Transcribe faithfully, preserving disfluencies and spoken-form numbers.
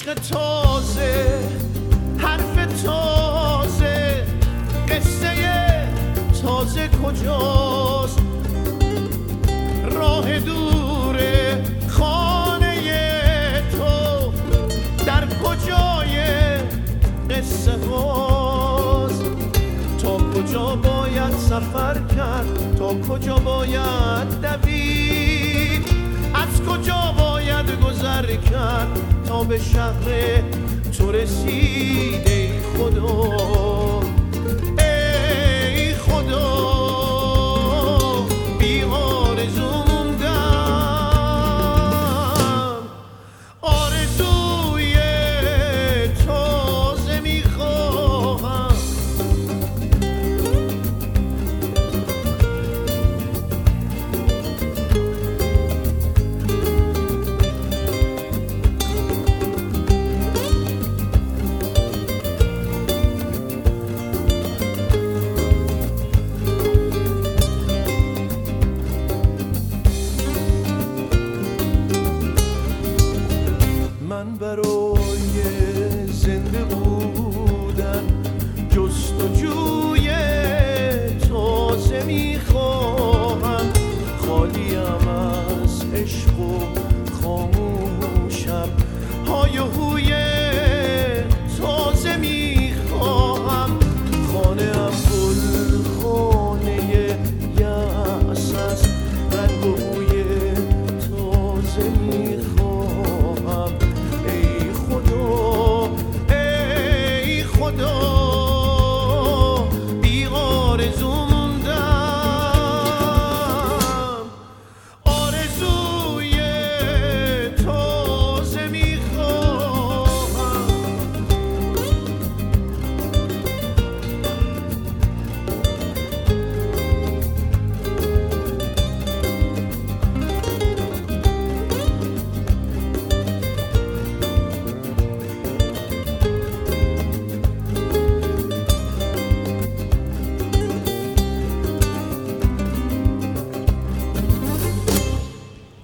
عشق تازه، حرف تازه، قصه تازه کجاست؟ راه دوره خانه تو در کجای قصه هاست؟ تا کجا باید سفر کرد، تا کجا باید دوید، از کجا باید گذر کرد تا به شهر تو رسید؟ ای خدا، ای خدا، بی آرزو موندم، آرزوی تازه میخواهم. من برای زنده بودن جستجوی تازه میخواهم، خالیم از عشق و